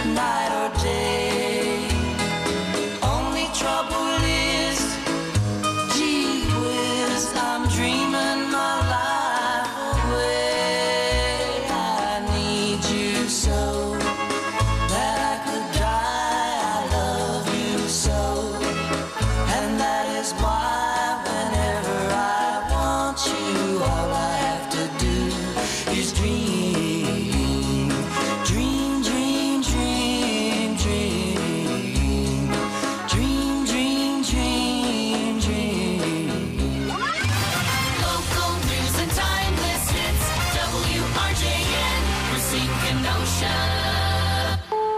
night or day. Only trouble is, gee whiz, I'm dreaming my life away. I need you so that I could die. I love you so, and that is why whenever I want you, all I have to do is dream, dream, dream, dream, dream, dream, dream, dream, dream. Local news and timeless hits. WRJN, Racine Kenosha.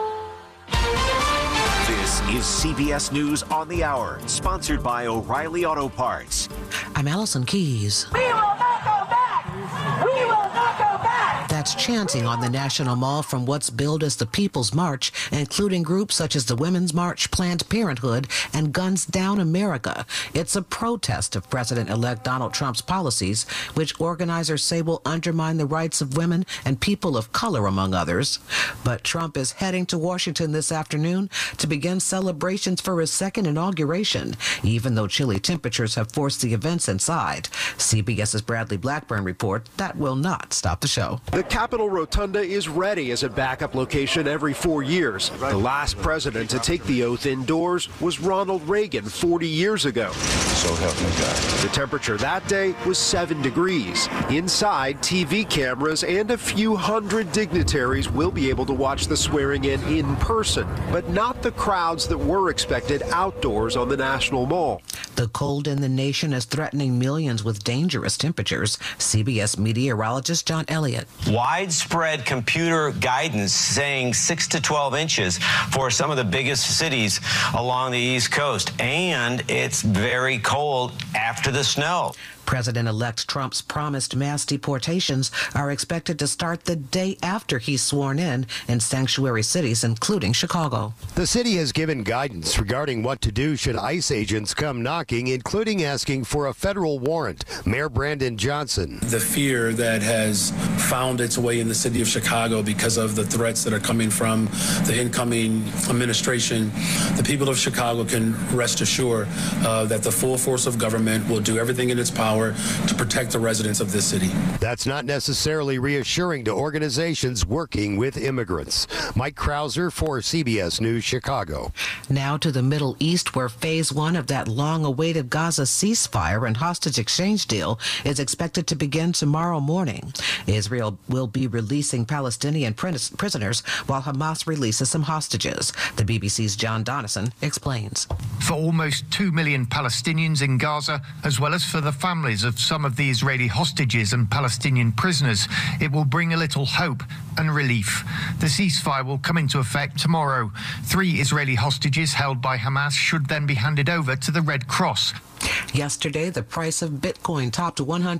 This is CBS News on the Hour, sponsored by O'Reilly Auto Parts. I'm Allison Keyes. We will not go back! We will not go back! That's chanting on the National Mall from what's billed as the People's March, including groups such as the Women's March, Planned Parenthood, and Guns Down America. It's a protest of President-elect Donald Trump's policies, which organizers say will undermine the rights of women and people of color, among others. But Trump is heading to Washington this afternoon to begin celebrations for his second inauguration, even though chilly temperatures have forced the events inside. CBS's Bradley Blackburn report that will not stop the show. The Capitol Rotunda is ready as a backup location every 4 years. The last president to take the oath indoors was Ronald Reagan 40 years ago. So help me God. The temperature that day was 7 degrees. Inside, TV cameras and a few hundred dignitaries will be able to watch the swearing in person, but not the crowds that were expected outdoors on the National Mall. The cold in the nation is threatening millions with dangerous temperatures. CBS meteorologist John Elliott. Widespread computer guidance saying 6 to 12 inches for some of the biggest cities along the East Coast. And it's very cold after the snow. President-elect Trump's promised mass deportations are expected to start the day after he's sworn in sanctuary cities, including Chicago. The city has given guidance regarding what to do should ICE agents come knocking, including asking for a federal warrant. Mayor Brandon Johnson. The fear that has found its way in the city of Chicago because of the threats that are coming from the incoming administration, the people of Chicago can rest assured that the full force of government will do everything in its power to protect the residents of this city. That's not necessarily reassuring to organizations working with immigrants. Mike Krauser for CBS News, Chicago. Now to the Middle East, where phase one of that long-awaited Gaza ceasefire and hostage exchange deal is expected to begin tomorrow morning. Israel will be releasing Palestinian prisoners while Hamas releases some hostages. The BBC's John Donison explains. For almost 2 million Palestinians in Gaza, as well as for the families of some of the Israeli hostages and Palestinian prisoners, it will bring a little hope and relief. The ceasefire will come into effect tomorrow. 3 Israeli hostages held by Hamas should then be handed over to the Red Cross. Yesterday, the price of Bitcoin topped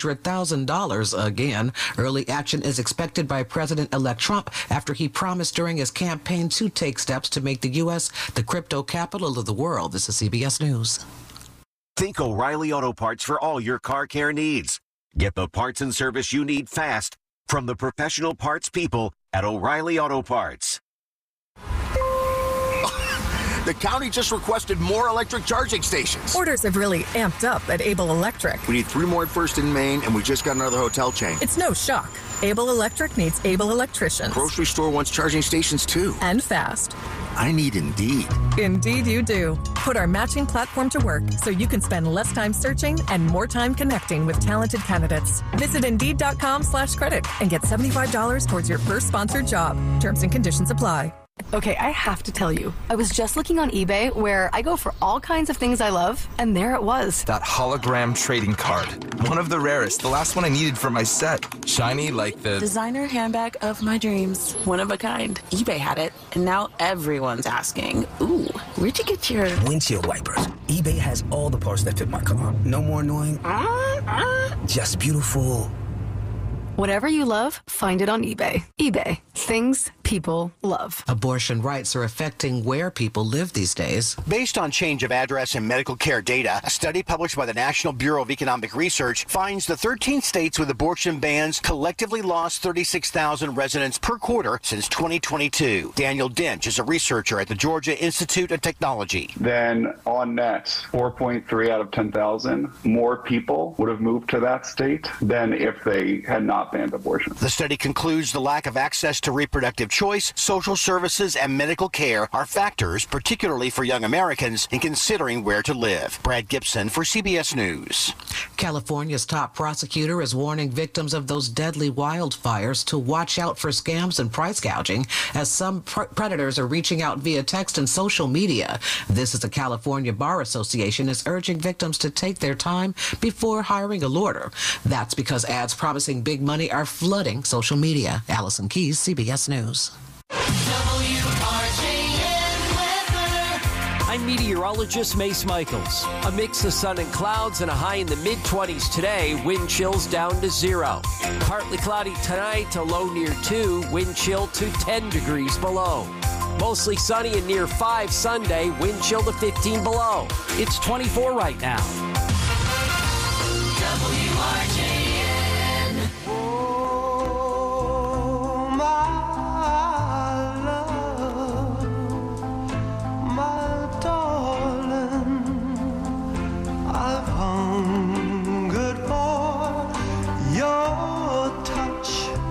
$100,000 again. Early action is expected by President-elect Trump after he promised during his campaign to take steps to make the U.S. the crypto capital of the world. This is CBS News. Think O'Reilly Auto Parts for all your car care needs. Get the parts and service you need fast from the professional parts people at O'Reilly Auto Parts. The county just requested more electric charging stations. Orders have really amped up at Able Electric. We need 3 more at First and Main, and we just got another hotel chain. It's no shock. Able Electric needs able electricians. Grocery store wants charging stations, too. And fast. I need Indeed. Indeed you do. Put our matching platform to work so you can spend less time searching and more time connecting with talented candidates. Visit Indeed.com/credit and get $75 towards your first sponsored job. Terms and conditions apply. Okay, I have to tell you, I was just looking on eBay where I go for all kinds of things I love, and there it was. That hologram trading card. One of the rarest, the last one I needed for my set. Shiny like the designer handbag of my dreams. One of a kind. eBay had it, and now everyone's asking, ooh, where'd you get your windshield wipers? eBay has all the parts that fit my car. No more annoying, just beautiful Whatever you love, find it on eBay. eBay. Things people love. Abortion rights are affecting where people live these days. Based on change of address and medical care data, a study published by the National Bureau of Economic Research finds the 13 states with abortion bans collectively lost 36,000 residents per quarter since 2022. Daniel Dench is a researcher at the Georgia Institute of Technology. Then on net, 4.3 out of 10,000 more people would have moved to that state than if they had not banned abortion. The study concludes the lack of access to reproductive choice, social services, and medical care are factors, particularly for young Americans, in considering where to live. Brad Gibson for CBS News. California's top prosecutor is warning victims of those deadly wildfires to watch out for scams and price gouging, as some predators are reaching out via text and social media. This is the California Bar Association is urging victims to take their time before hiring a lawyer. That's because ads promising big money are flooding social media. Allison Keys, CBS News. I'm meteorologist Mace Michaels. A mix of sun and clouds and a high in the mid-20s today, wind chills down to 0. Partly cloudy tonight, a low near 2, wind chill to 10 degrees below. Mostly sunny and near 5 Sunday, wind chill to 15 below. It's 24 right now. WRJN. Oh, my love, my darling, I've hungered for your touch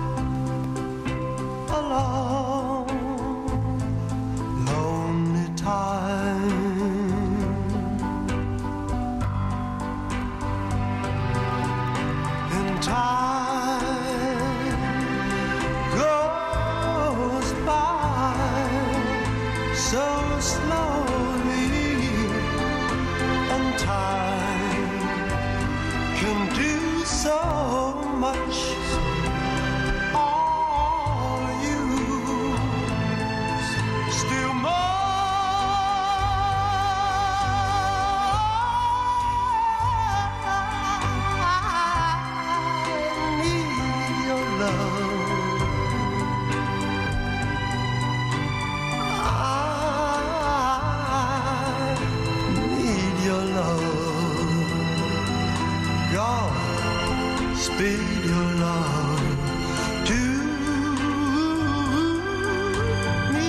a long, lonely time. Time goes by so slowly, and time can do so much. All you still more. Speed your love to me.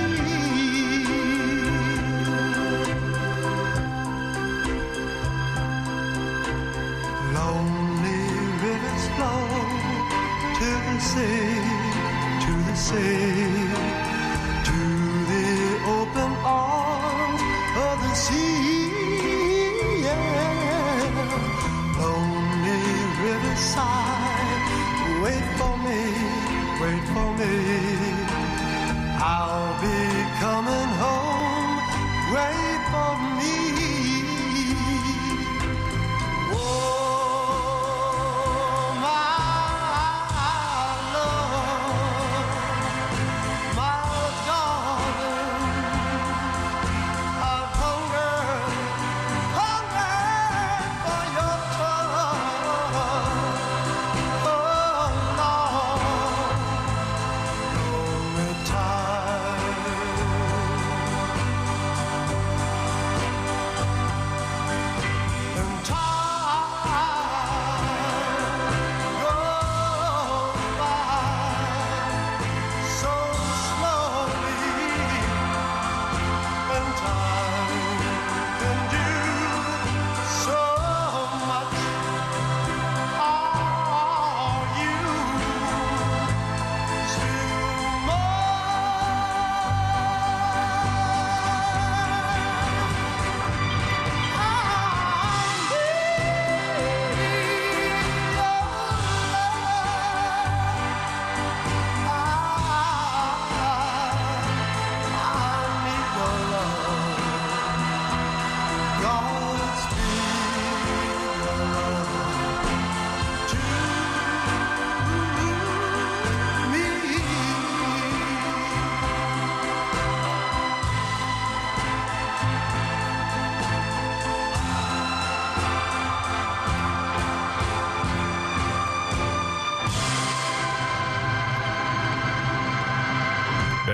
Lonely rivers flow to the sea, to the sea, to the open arms of the sea. Yeah. Lonely riverside, wait for me, wait for me. I'll be coming home, wait for me. Oh, my love, my darling, I've hungered for your touch.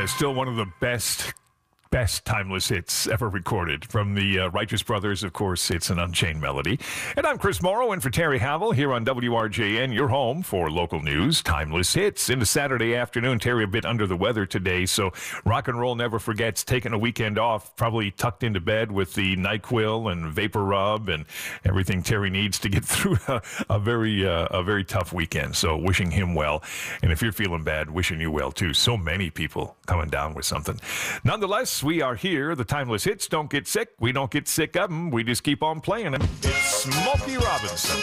Still one of the best timeless hits ever recorded from the Righteous Brothers. Of course, it's an Unchained Melody. And I'm Chris Morrow, in for Terry Havel here on WRJN, your home for local news, timeless hits. Into Saturday afternoon, Terry a bit under the weather today, so rock and roll never forgets taking a weekend off, probably tucked into bed with the NyQuil and Vapor Rub and everything Terry needs to get through a very tough weekend. So wishing him well. And if you're feeling bad, wishing you well too. So many people coming down with something. Nonetheless, we are here. The timeless hits don't get sick. We don't get sick of them. We just keep on playing them. It's Smokey Robinson.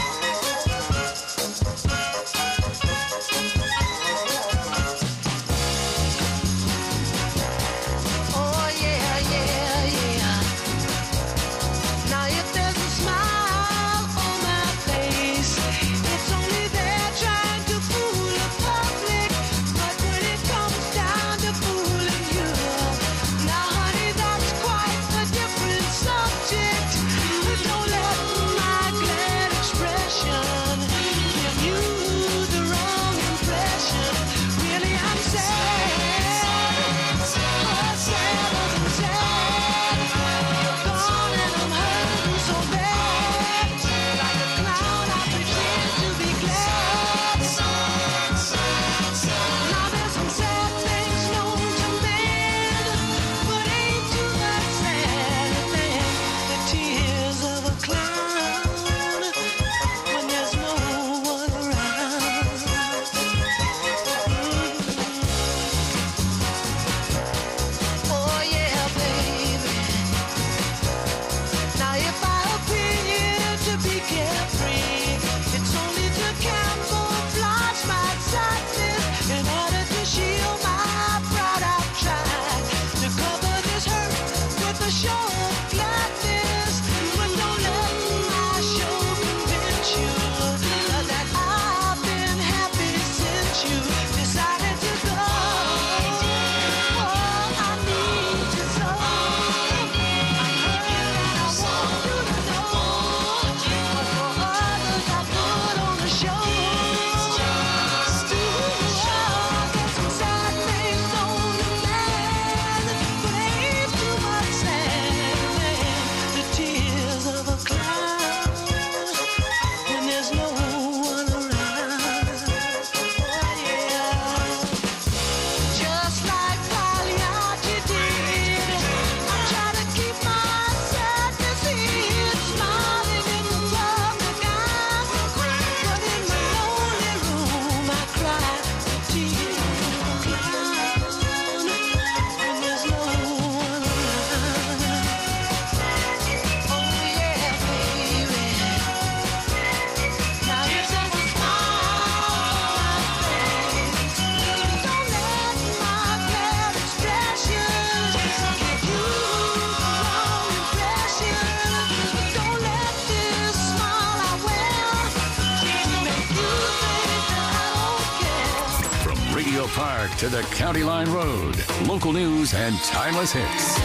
Park to the County Line Road. Local news and timeless hits.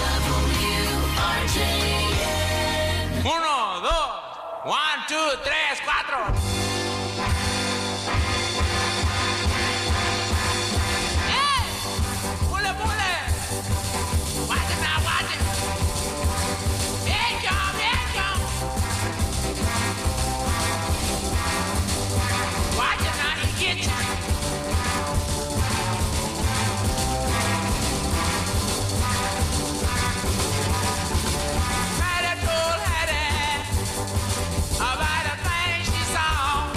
WRJN. 1, 2, 1, 2, 3, 4. About the things she saw.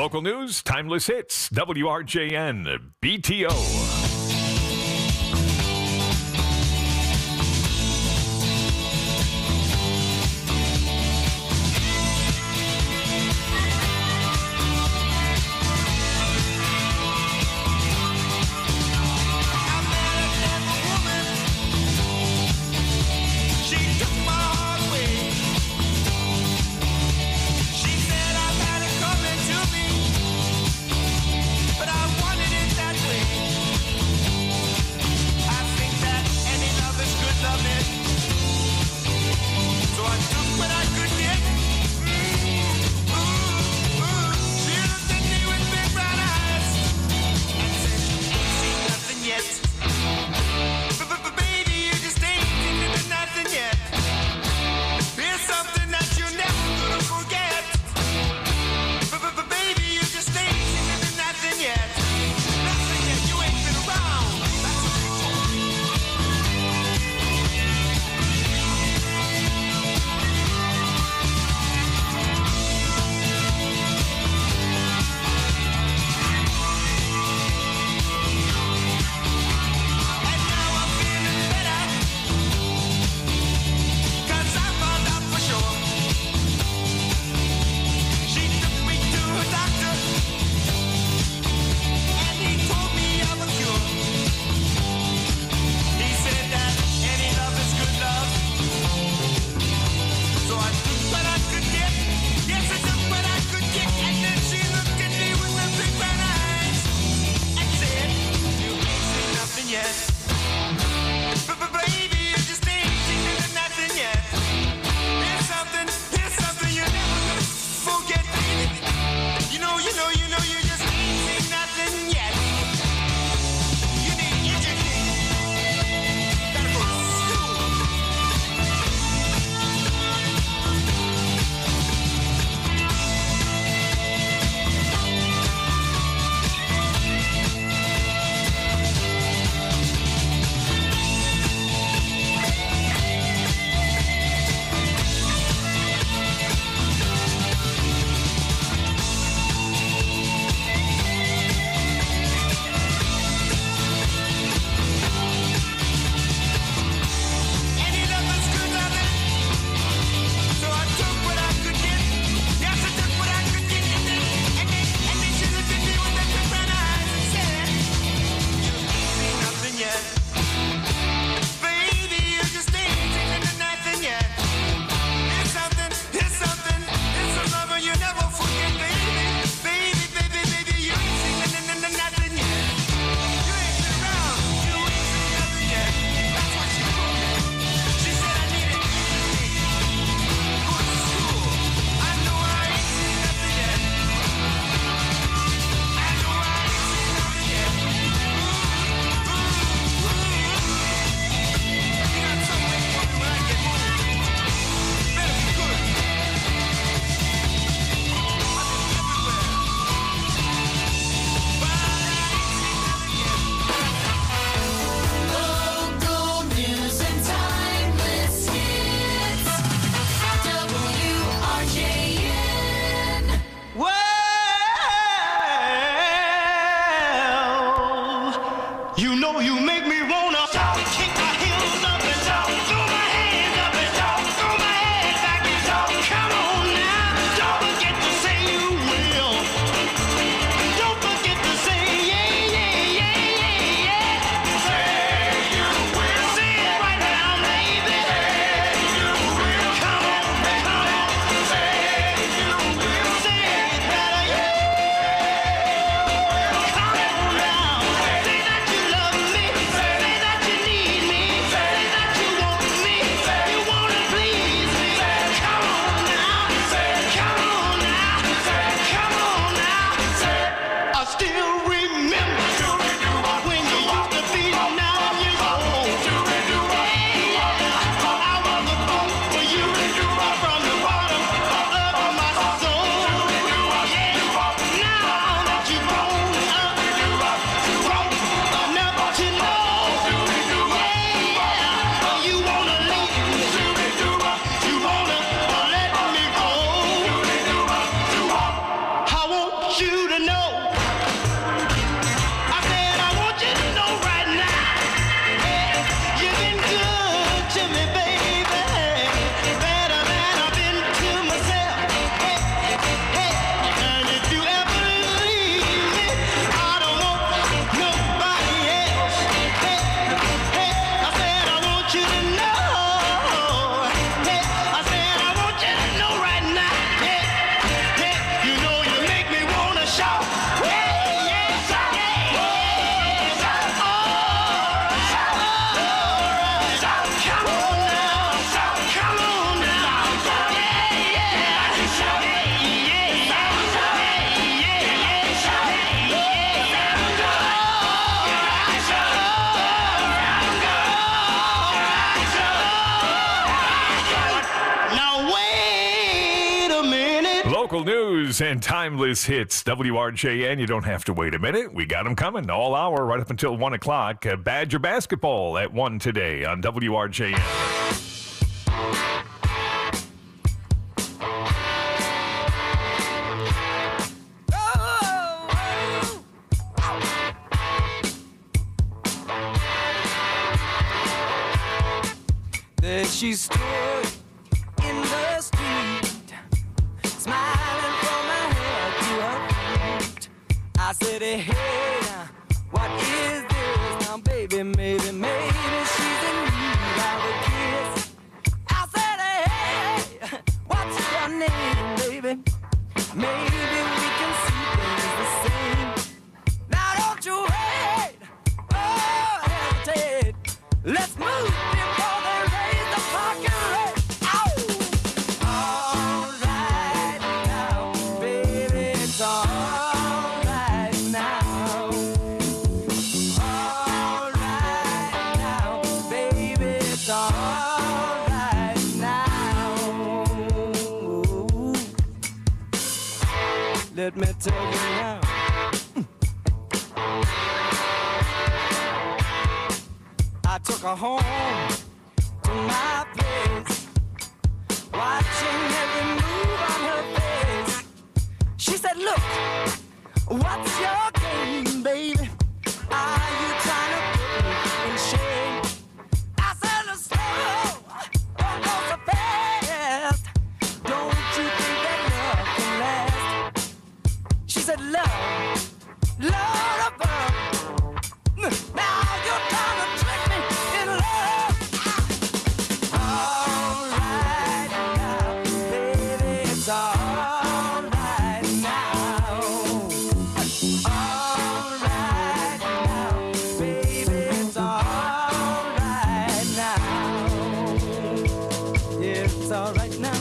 Local news, timeless hits, WRJN, BTO. But I wanted it that way. Local news and timeless hits. WRJN, you don't have to wait a minute. We got them coming all hour right up until 1 o'clock. Badger basketball at 1 today on WRJN. There she stood in the street, smiling from her head to her feet. I said, hey, what is this? Now, baby, maybe she's in need of a kiss. I said, hey, what's your name, baby? Maybe we can see things the same. Now, don't you wait, oh, hesitate. Let's move before they raise the parking rate. Ow! All right now, baby, it's all right now. All right now, baby, it's all right now. Let me tell you now. I took her home to my place, watching every move on her face. She said, look, what's your game, baby? Are you trying to put me in shame? I said, let's slow, don't go so fast. Don't you think that love can last? She said, love above. Now you're trying to trick me in love. All right now, baby, it's all right now. All right now, baby, it's all right now. Yeah, it's all right now.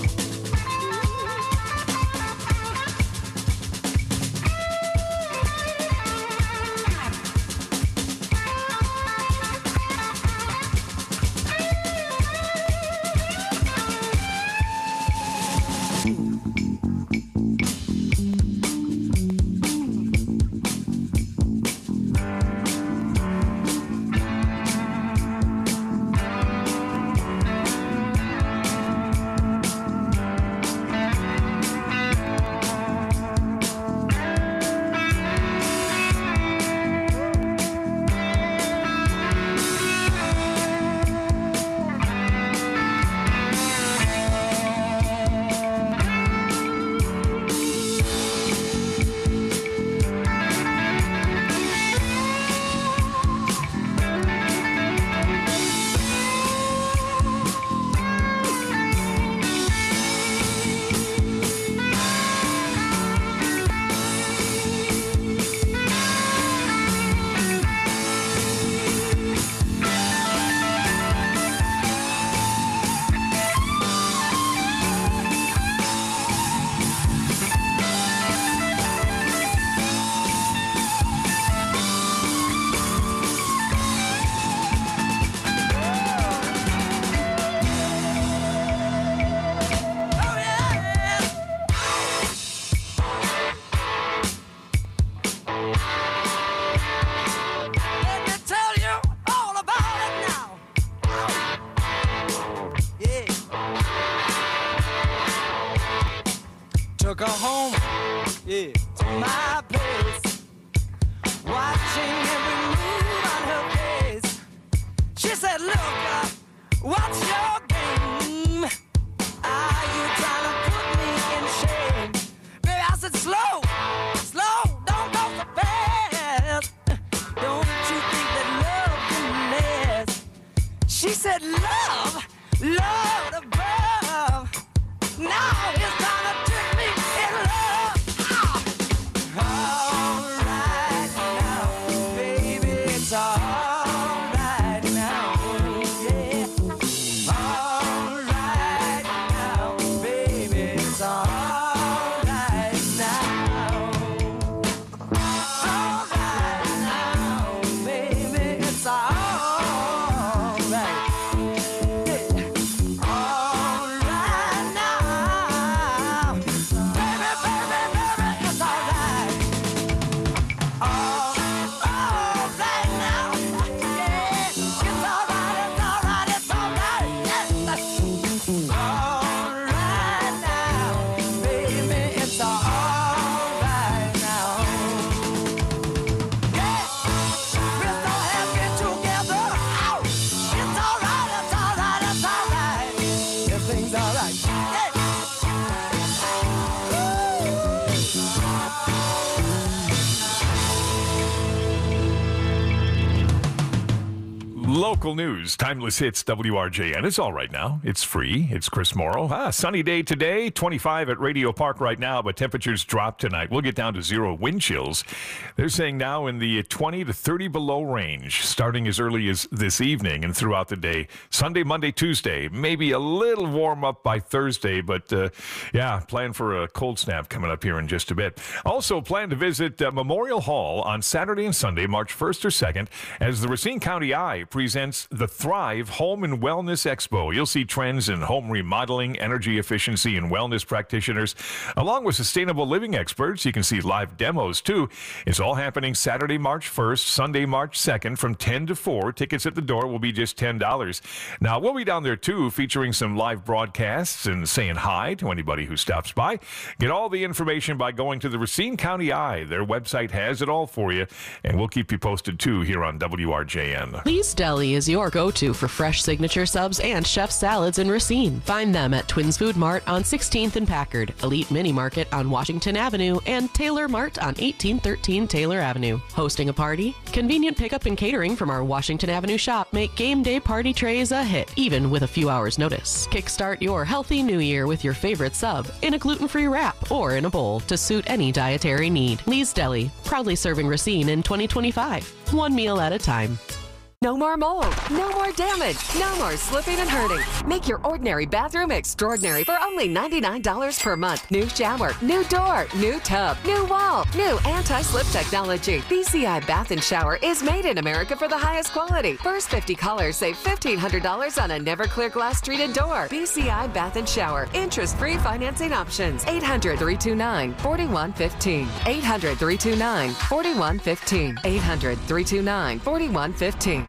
Local news, timeless hits, WRJN. It's all right now. It's free. It's Chris Morrow. Sunny day today, 25 at Radio Park right now, but temperatures drop tonight. We'll get down to 0 wind chills. They're saying now in the 20 to 30 below range, starting as early as this evening and throughout the day. Sunday, Monday, Tuesday, maybe a little warm up by Thursday, but plan for a cold snap coming up here in just a bit. Also plan to visit Memorial Hall on Saturday and Sunday, March 1st or 2nd, as the Racine County Eye presents the Thrive Home and Wellness Expo. You'll see trends in home remodeling, energy efficiency, and wellness practitioners, along with sustainable living experts. You can see live demos, too. It's all happening Saturday, March 1st, Sunday, March 2nd, from 10 to 4. Tickets at the door will be just $10. Now, we'll be down there, too, featuring some live broadcasts and saying hi to anybody who stops by. Get all the information by going to the Racine County Eye. Their website has it all for you, and we'll keep you posted, too, here on WRJN. Lee's Deli is your go-to for fresh signature subs and chef salads in Racine. Find them at Twins Food Mart on 16th and Packard, Elite Mini Market on Washington Avenue, and Taylor Mart on 1813 Taylor Avenue. Hosting a party? Convenient pickup and catering from our Washington Avenue shop make game day party trays a hit, even with a few hours' notice. Kickstart your healthy new year with your favorite sub in a gluten-free wrap or in a bowl to suit any dietary need. Lee's Deli, proudly serving Racine in 2025. One meal at a time. No more mold, no more damage, no more slipping and hurting. Make your ordinary bathroom extraordinary for only $99 per month. New shower, new door, new tub, new wall, new anti-slip technology. BCI Bath and Shower is made in America for the highest quality. First 50 callers save $1,500 on a never clear glass treated door. BCI Bath and Shower. Interest-free financing options. 800-329-4115. 800-329-4115. 800-329-4115.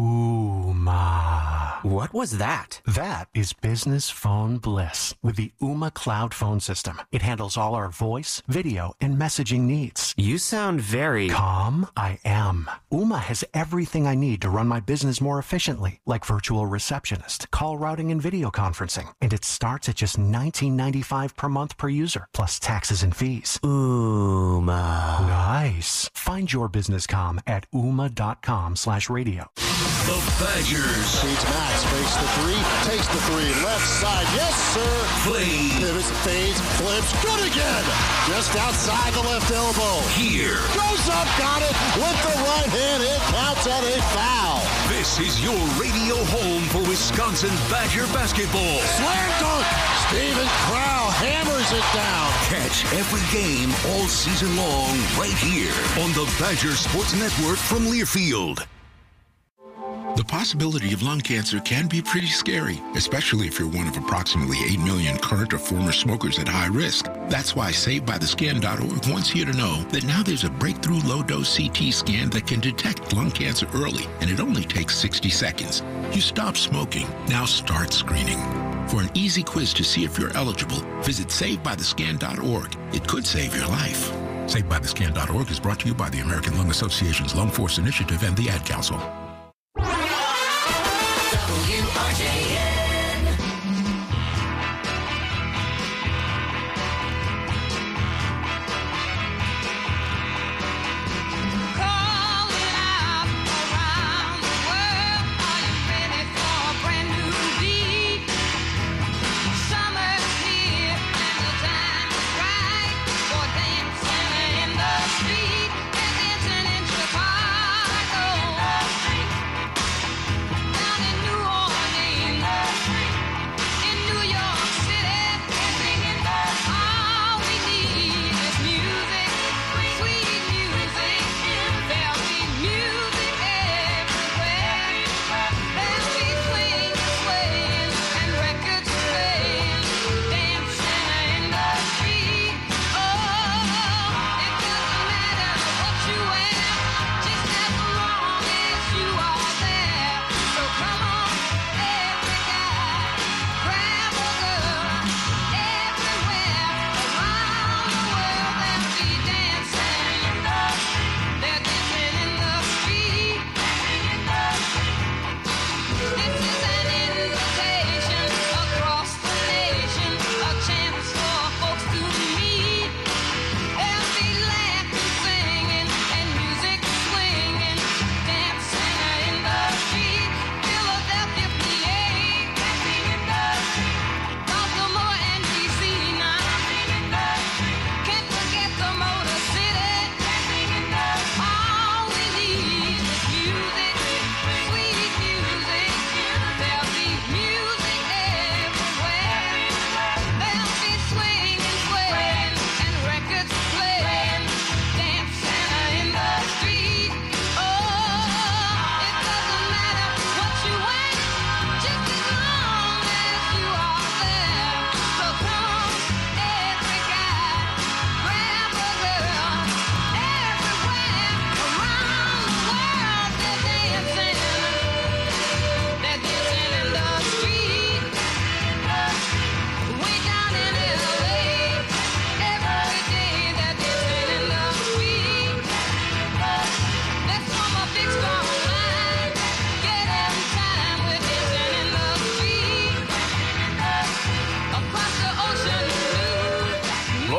What was that? That is business phone bliss with the Ooma Cloud Phone System. It handles all our voice, video, and messaging needs. You sound very... calm. I am. Ooma has everything I need to run my business more efficiently, like virtual receptionist, call routing, and video conferencing. And it starts at just $19.95 per month per user, plus taxes and fees. Ooma. Nice. Find your business calm at ooma.com/radio. The Badgers. Feeds Max, fakes the three, takes the three, left side, yes sir. Play. Pivots, fades, flips, good again. Just outside the left elbow. Here. Goes up, got it, with the right hand, it counts at a foul. This is your radio home for Wisconsin Badger basketball. Slam dunk, Steven Crow hammers it down. Catch every game all season long right here on the Badger Sports Network from Learfield. The possibility of lung cancer can be pretty scary, especially if you're one of approximately 8 million current or former smokers at high risk. That's why SaveByTheScan.org wants you to know that now there's a breakthrough low-dose CT scan that can detect lung cancer early, and it only takes 60 seconds. You stop smoking, now start screening. For an easy quiz to see if you're eligible, visit SaveByTheScan.org. It could save your life. SaveByTheScan.org is brought to you by the American Lung Association's Lung Force Initiative and the Ad Council.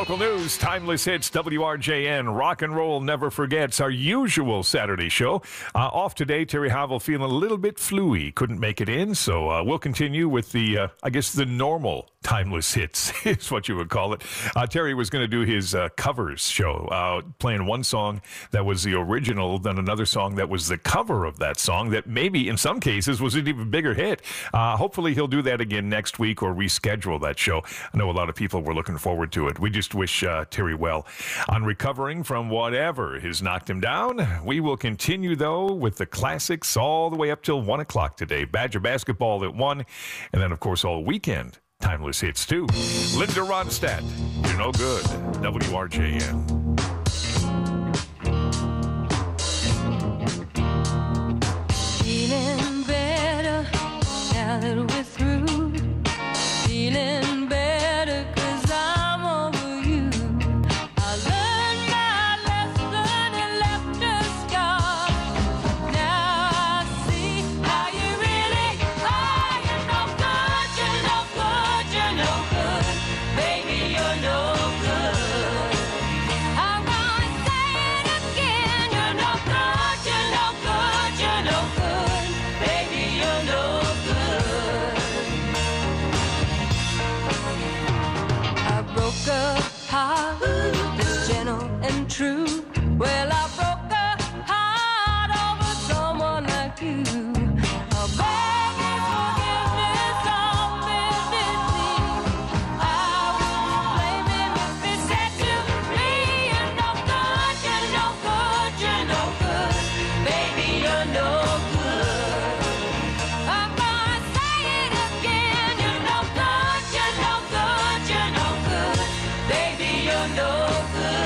Local news, timeless hits, WRJN, rock and roll never forgets, our usual Saturday show. Off today, Terry Havel feeling a little bit fluey, couldn't make it in, so we'll continue with the, I guess, the normal timeless hits is what you would call it. Terry was going to do his covers show, playing one song that was the original, then another song that was the cover of that song that maybe in some cases was an even bigger hit. Hopefully he'll do that again next week or reschedule that show. I know a lot of people were looking forward to it. We just wish Terry well on recovering from whatever has knocked him down. We will continue, though, with the classics all the way up till 1 o'clock today. Badger basketball at 1, and then, of course, all weekend. Timeless hits, too. Linda Ronstadt, You're No Good, WRJN. Feeling better now that we're through. Feeling better 'cause I'm over you. I learned my lesson and left a scar. Now I see how you really are. You're no good, you're no good, you're no good. Baby, you're no good. I'm gonna say it again. You're no good, you're no good, you're no good. Baby, you're no good. I broke a heart that's gentle and true. Well, I broke a heart over someone like you. I beg your forgiveness on bended knee. I wouldn't blame him if he said to me, you're no good, you're no good, you're no good. Baby, you're no good. I'm gonna say it again. You're no good, you're no good, you're no good. Baby, you're no good.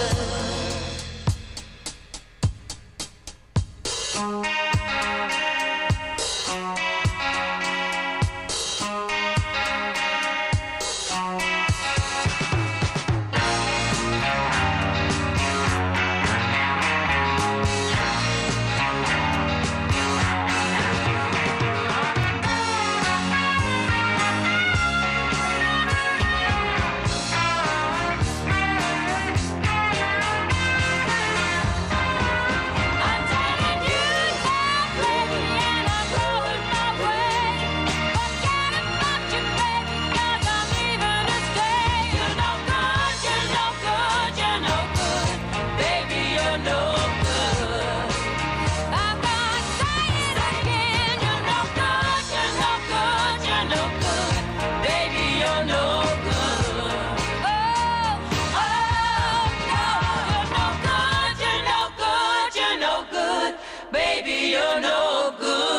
I'm telling you now, baby, and I'm going my way. Forget about you, baby, 'cause I'm leaving to stay. You're no good, you're no good, you're no good. Baby, you're no good. I'm gonna say it again. You're no good, you're no good, you're no good. Baby, you're no good. Oh, no, you're no good, you're no good, you're no good. Baby, you're no good.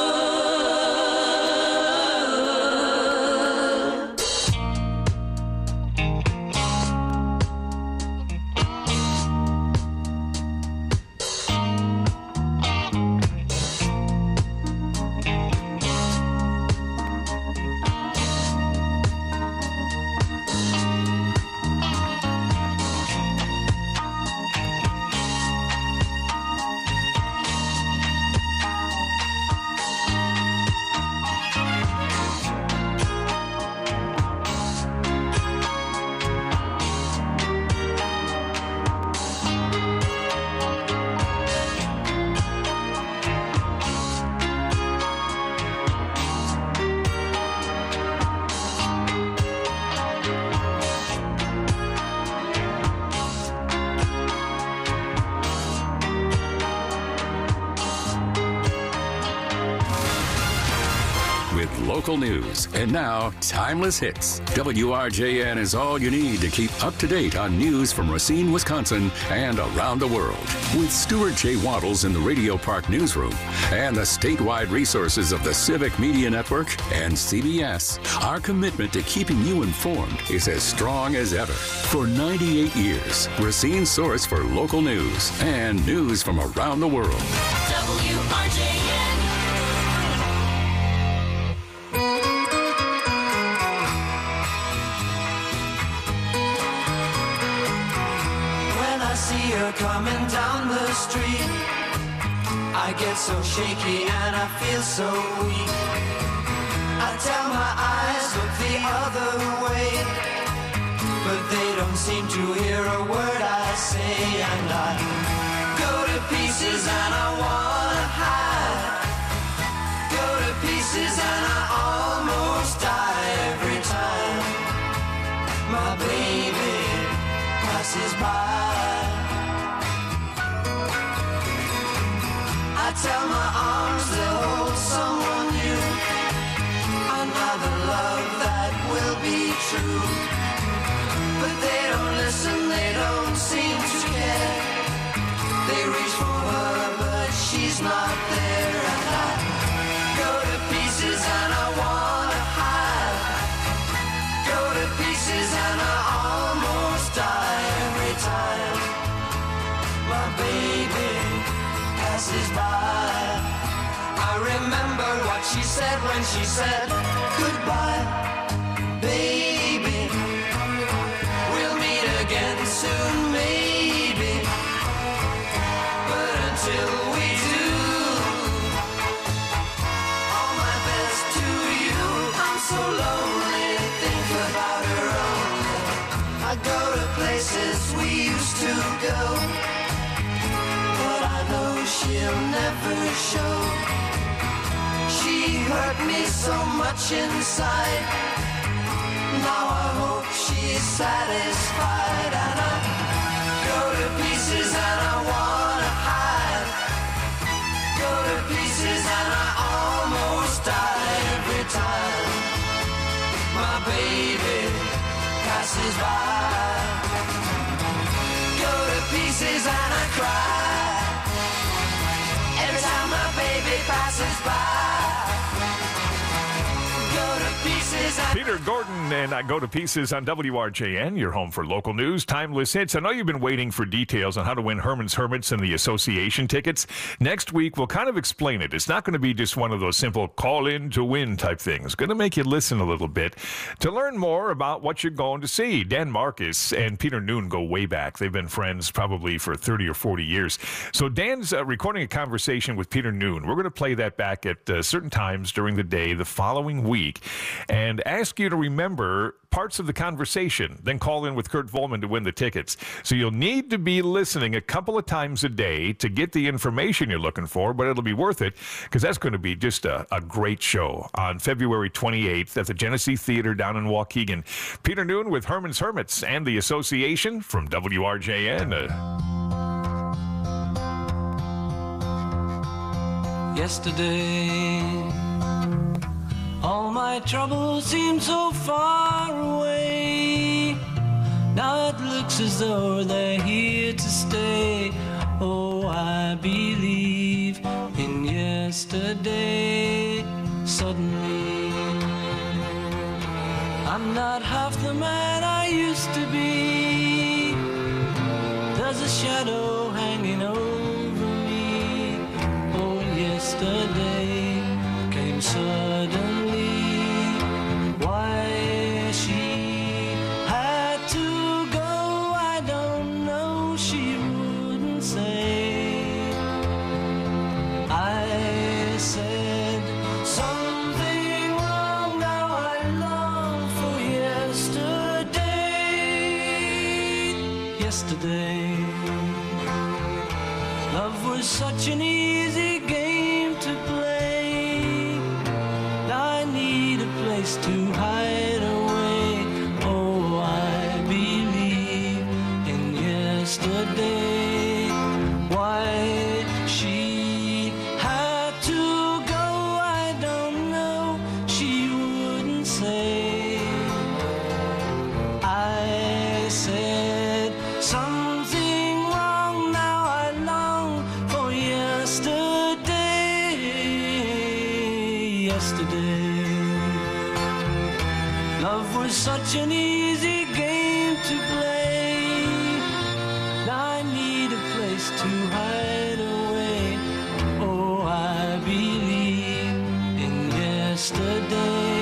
With local news and now timeless hits. WRJN is all you need to keep up to date on news from Racine, Wisconsin and around the world. With Stuart J. Waddles in the Radio Park newsroom and the statewide resources of the Civic Media Network and CBS, our commitment to keeping you informed is as strong as ever. For 98 years, Racine's source for local news and news from around the world. WRJN. When I see her coming down the street, I get so shaky and I feel so weak. I tell my eyes look the other way, but they don't seem to hear a word I say, and I go to pieces and I wanna hide. Go to pieces and I almost die every time my baby passes by. I tell my arms they'll hold someone new, another love that will be true. But they don't listen, they don't seem to care. They reach for her, but she's not there. And I go to pieces and I wanna hide. Go to pieces and I almost die every time my baby passes by. I remember what she said when she said goodbye, baby. We'll meet again soon, maybe. But until we do, all my best to you. I'm so lonely, think about her only. I go to places we used to go, but I know she'll never show. She hurt me so much inside. Now I hope she's satisfied. And I go to pieces and I wanna hide. Go to pieces and I almost die every time my baby passes by. Go to pieces and I cry every time my baby passes by. Peter Gordon and I Go to Pieces on WRJN, your home for local news, timeless hits. I know you've been waiting for details on how to win Herman's Hermits and the association tickets. Next week, we'll kind of explain it. It's not going to be just one of those simple call in to win type things. It's going to make you listen a little bit to learn more about what you're going to see. Dan Marcus and Peter Noon go way back. They've been friends probably for 30 or 40 years. So Dan's recording a conversation with Peter Noon. We're going to play that back at certain times during the day the following week and ask you to remember parts of the conversation, then call in with Kurt Volman to win the tickets. So you'll need to be listening a couple of times a day to get the information you're looking for, but it'll be worth it because that's going to be just a great show on February 28th at the Genesee Theater down in Waukegan. Peter Noon with Herman's Hermits and the Association from WRJN. Yesterday, all my troubles seem so far away. Now it looks as though they're here to stay. Oh, I believe in yesterday. Suddenly, I'm not half the man I used to be. There's a shadow hanging over me. Oh, yesterday came suddenly. Why she had to go, I don't know, she wouldn't say. I said something wrong, now I long for yesterday. Yesterday, love was such an easy game to play. Now I need a place to hide away. Oh, I believe in yesterday. Why she had to go, I don't know, she wouldn't say. I said something wrong, now I long for yesterday. Yesterday, love was such an easy game to play. Now I need a place to hide away. Oh, I believe in yesterday.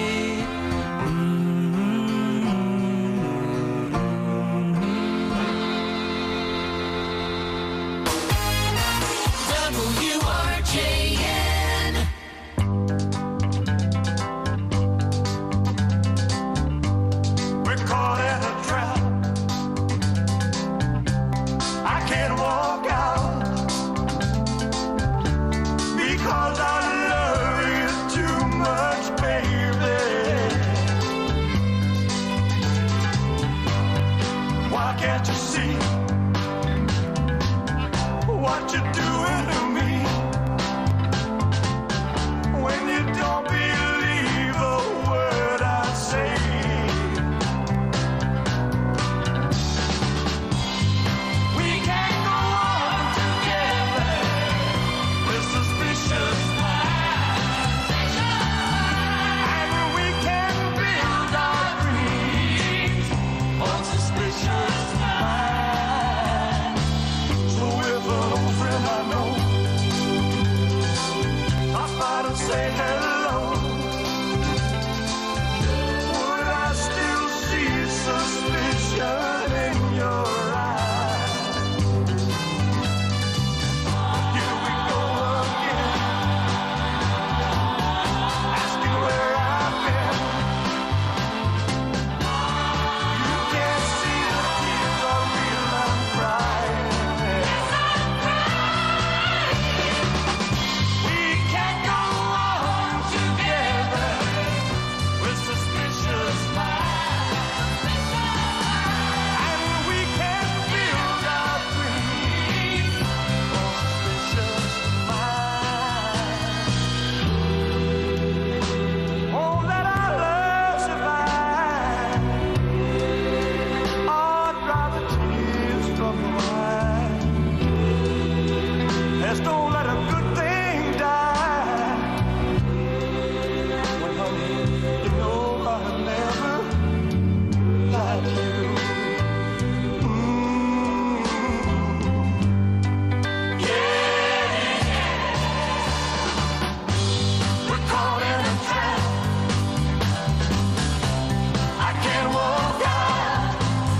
WRJN. We're caught in a trap. can't you see what you're doing to me? When you don't believe a word I say. We can't go on together with suspicious minds. And we can build our dreams on suspicious minds. So if an old friend I know stops by to say hello, would I still see suspicion in your eyes? Here we go again, asking where I've been. You can't see the tears are real, I'm crying. We can't go on together with suspicious minds. And we can't build our dreams on suspicious minds. Won't let our love survive or dry the tears from the eyes. Let's don't let a good thing die. Well, honey, you know I'll never lie to you. Yeah. We're caught in a trap. I can't walk out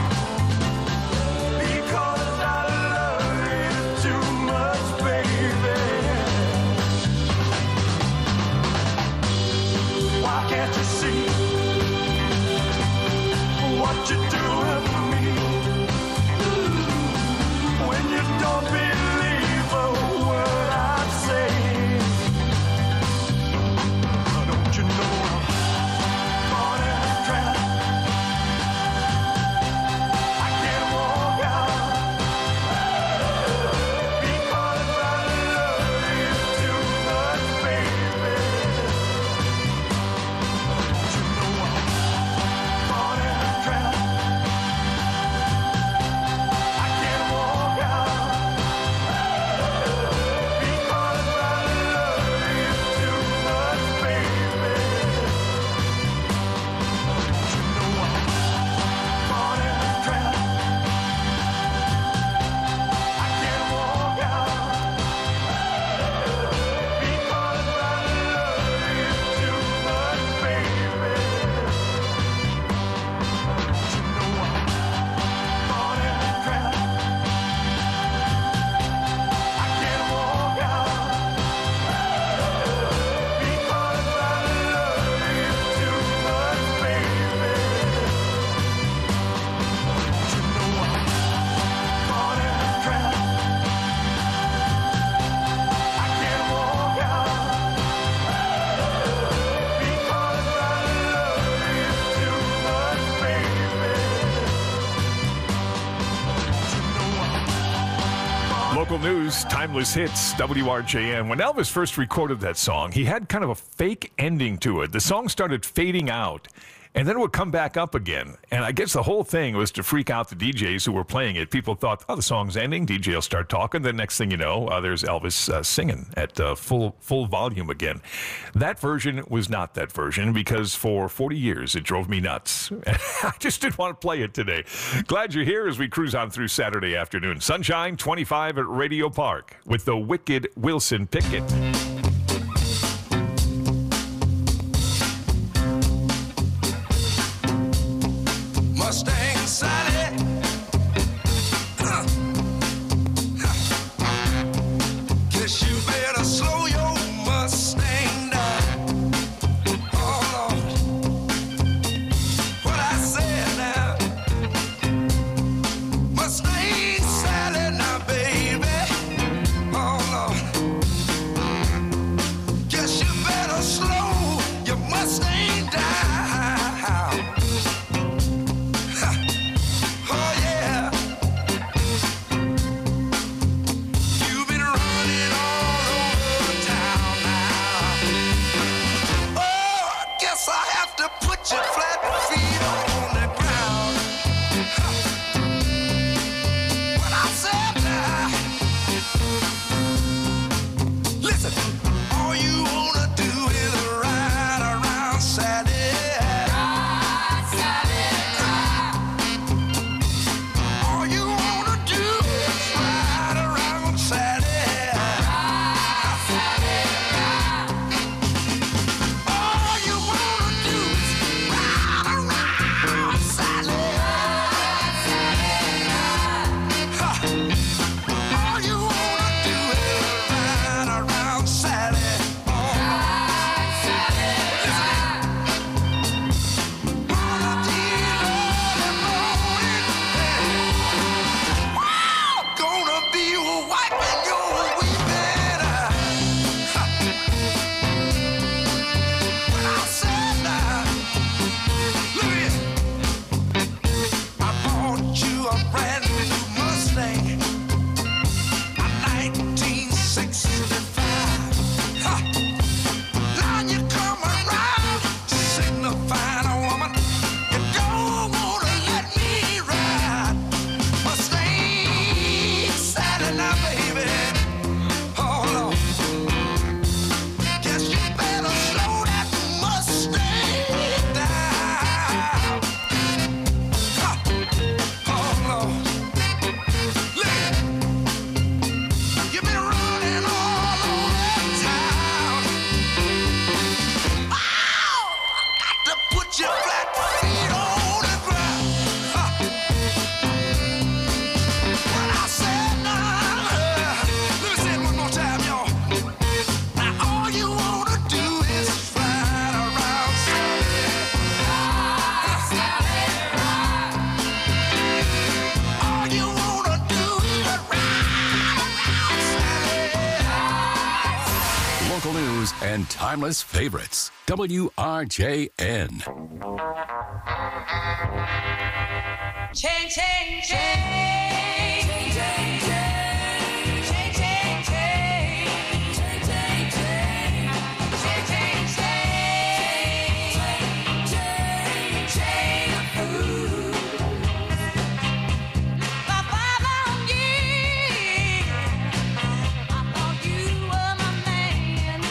because I love you too much, baby. Why can't you see what you're doing to me? When you don't believe a word I say. Don't you know I'm caught in a trap? I can't walk out because I love you too much, baby. Don't you know I'm caught in a trap? I can't walk out because I love you too much, baby. Don't you know I'm caught in a trap? I can't walk out because I love you too much, baby. Don't you know I'm caught in a trap? I can't walk out because I love you too much, baby. Don't you know I'm caught in a trap? I can't walk out because I love you too much, baby. Local news, timeless hits, WRJN. When Elvis first recorded that song, he had kind of a fake ending to it. The song started fading out, and then it would come back up again. And I guess the whole thing was to freak out the DJs who were playing it. People thought, oh, the song's ending. DJ will start talking. The next thing you know, there's Elvis singing at full volume again. That version was not that version because for 40 years it drove me nuts. I just didn't want to play it today. Glad you're here as we cruise on through Saturday afternoon. Sunshine 25 at Radio Park with the wicked Wilson Pickett. Mustang Sally. Guess you better slow your Mustang down. Oh Lord, what I said now. Mustang Sally now, baby. Oh Lord, guess you better slow your Mustang down. and timeless favorites. WRJN. Change, change, change. Change, change, change. Change, change, change. Change, change, change. Change, change, change. Change of food. For 5 long years, I thought you were my man.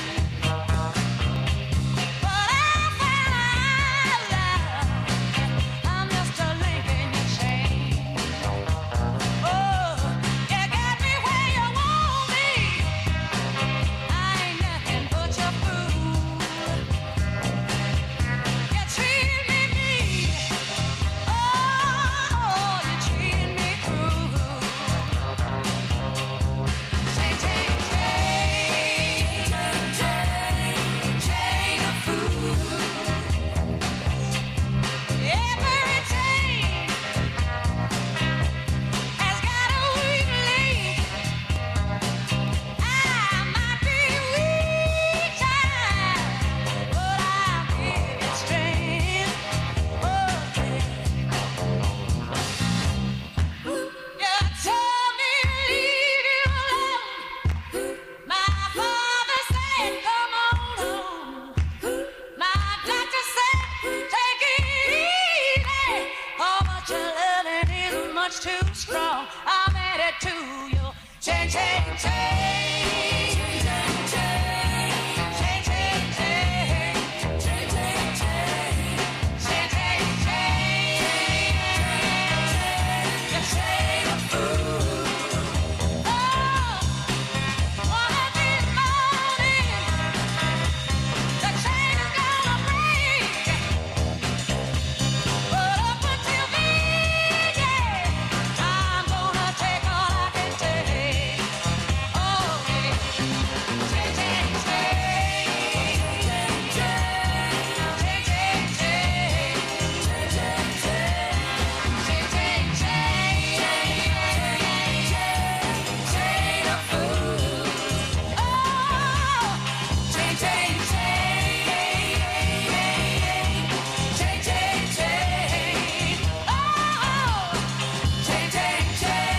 But I found out I'm just a link in your chain. Oh, you got me where you want me. I ain't nothing but your fool. You treat me mean. Oh, you treat me cruel. Change, change, change. Chain of food. Every chain has got a weak link. I might be weak, child, but I'll give you strength. You told me to leave you alone. My father said, come on home. My doctor said, take it easy. Oh, but your loving is much too strong. I'm headed to you. Change, change, change. Change, change, change. Change, change, change. Change, change, change. Change, change, change. The shade of food. Oh, one of these mornings, the chain is gonna break. But up until then, yeah, I'm gonna take all I can take. Oh, yeah. Change, change, change. Change, change, change. Change, change, change. Change, change, change. Change, change, change. Chain of food. Oh, change, change, change. Change, change, change. Oh, change, change,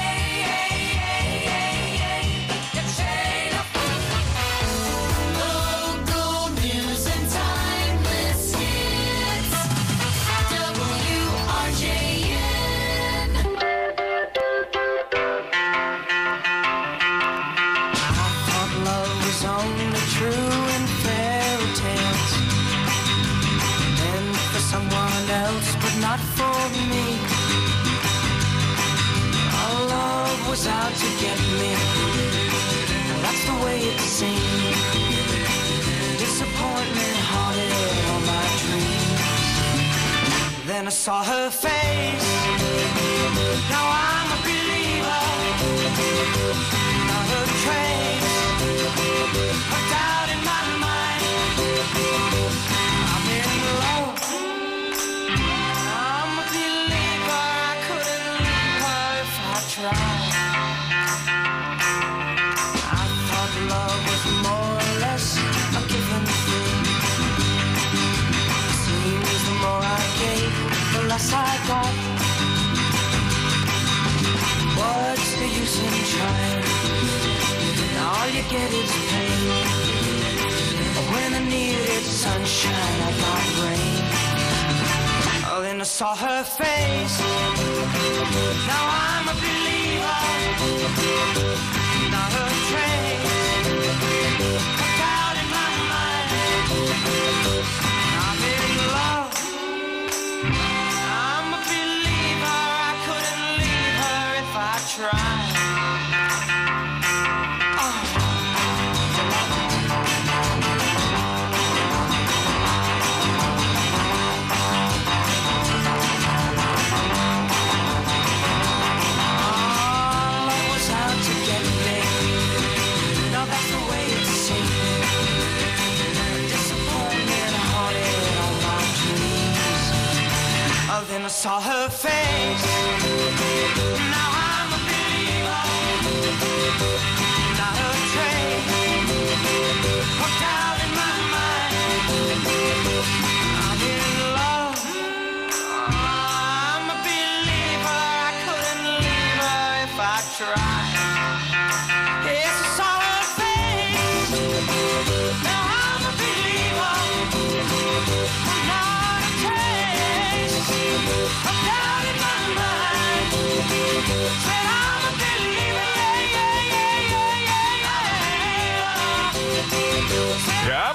change. The chain of local news and timeless hits. WRJN. I thought love was only true in fairy tales, and for someone else, but not for me. Our love was out to get me. That's the way it seemed. Disappointment haunted all my dreams. Then I saw her face. Now I'm a believer. Not a trace of doubt in my mind. I'm in love. I'm a believer. I couldn't leave her if I tried. I thought love was more or less a given thing. Seems the more I gave, the less I got. What's the use in trying? All you get is pain. When I needed sunshine, I got rain. Oh, then I saw her face. Now I'm a believer. Not a trace of doubt in my mind. I'm in love. I'm a believer. I couldn't leave her if I tried. Then I saw her face. Now I'm a believer. Not a trace of doubt in my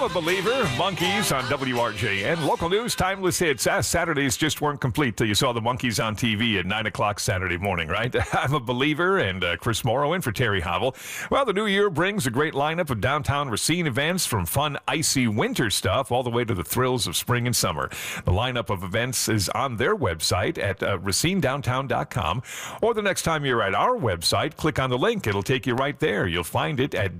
a Believer, Monkeys on WRJN. Local news, timeless hits. Saturdays just weren't complete till you saw the Monkeys on TV at 9 o'clock Saturday morning, right? I'm a Believer, and Chris Morrow in for Terry Havel. Well, the new year brings a great lineup of downtown Racine events, from fun, icy winter stuff all the way to the thrills of spring and summer. The lineup of events is on their website at racinedowntown.com, or the next time you're at our website, click on the link. It'll take you right there. You'll find it at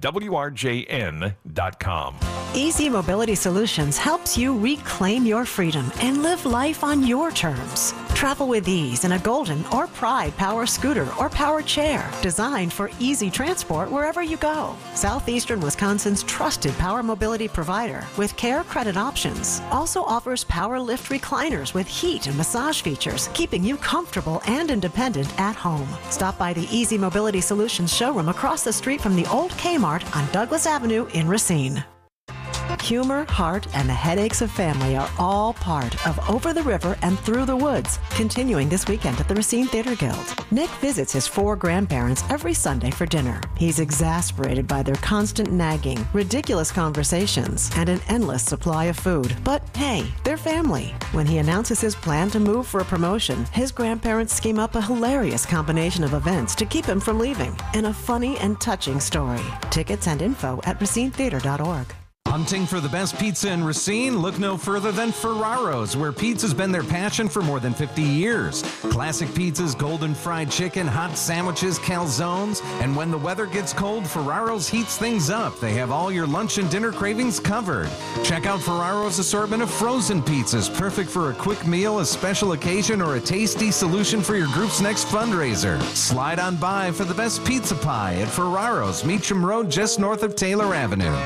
WRJN.com. Easy Mobility Solutions helps you reclaim your freedom and live life on your terms. Travel with ease in a Golden or Pride power scooter or power chair, designed for easy transport wherever you go. Southeastern Wisconsin's trusted power mobility provider with care credit options also offers power lift recliners with heat and massage features, keeping you comfortable and independent at home. Stop by the Easy Mobility Solutions showroom across the street from the old Kmart on Douglas Avenue in Racine. Humor, heart, and the headaches of family are all part of Over the River and Through the Woods, continuing this weekend at the Racine Theater Guild. Nick visits his 4 grandparents every Sunday for dinner. He's exasperated by their constant nagging, ridiculous conversations, and an endless supply of food. But hey, they're family. When he announces his plan to move for a promotion, his grandparents scheme up a hilarious combination of events to keep him from leaving, in a funny and touching story. Tickets and info at racinetheater.org. Hunting for the best pizza in Racine? Look no further than Ferraro's, where pizza's been their passion for more than 50 years. Classic pizzas, golden fried chicken, hot sandwiches, calzones, and when the weather gets cold, Ferraro's heats things up. They have all your lunch and dinner cravings covered. Check out Ferraro's assortment of frozen pizzas, perfect for a quick meal, a special occasion, or a tasty solution for your group's next fundraiser. Slide on by for the best pizza pie at Ferraro's, Meacham Road, just north of Taylor Avenue.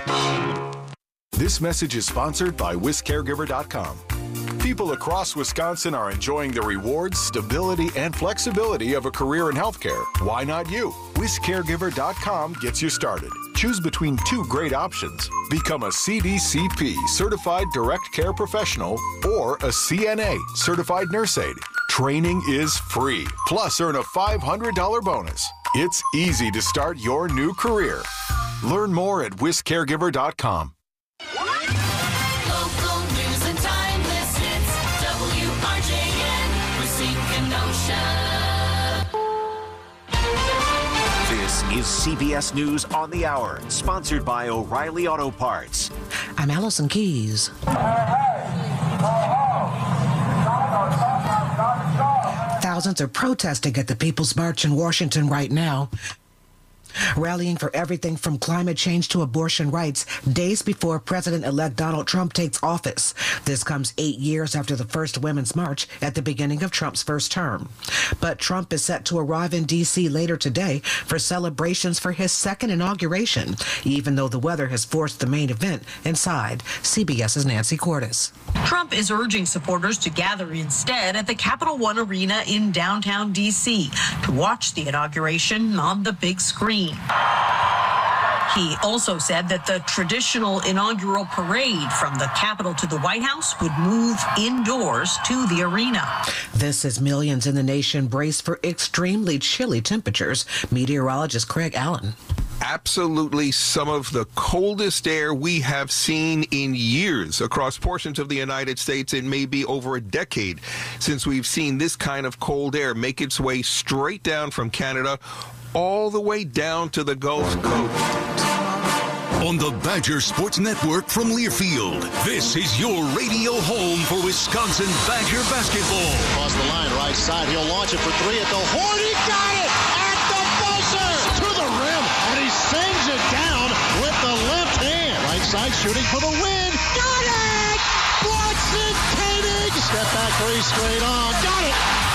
This message is sponsored by WisCaregiver.com. People across Wisconsin are enjoying the rewards, stability, and flexibility of a career in healthcare. Why not you? WisCaregiver.com gets you started. Choose between 2 great options. Become a CDCP, Certified Direct Care Professional, or a CNA, Certified Nurse Aide. Training is free, plus earn a $500 bonus. It's easy to start your new career. Learn more at WisCaregiver.com. Local news and timeless hits. WRJN, Racine, Kenosha. This is CBS News on the Hour, sponsored by O'Reilly Auto Parts. I'm Allison Keys. Thousands are protesting at the People's March in Washington right now, rallying for everything from climate change to abortion rights days before President-elect Donald Trump takes office. This comes 8 years after the first Women's March at the beginning of Trump's first term. But Trump is set to arrive in D.C. later today for celebrations for his second inauguration, even though the weather has forced the main event inside. CBS's Nancy Cordes. Trump is urging supporters to gather instead at the Capital One Arena in downtown D.C. to watch the inauguration on the big screen. He also said that the traditional inaugural parade from the Capitol to the White House would move indoors to the arena. This as millions in the nation brace for extremely chilly temperatures. Meteorologist Craig Allen. Absolutely some of the coldest air we have seen in years across portions of the United States, and maybe over a decade since we've seen this kind of cold air make its way straight down from Canada all the way down to the Gulf Coast. On the Badger Sports Network from Learfield, this is your radio home for Wisconsin Badger basketball. Across the line, right side, he'll launch it for 3 at the horn. He got it at the buzzer to the rim, and he sends it down with the left hand. Right side shooting for the win. Got it! Bronson Koenig! Step back 3 straight on. Got it!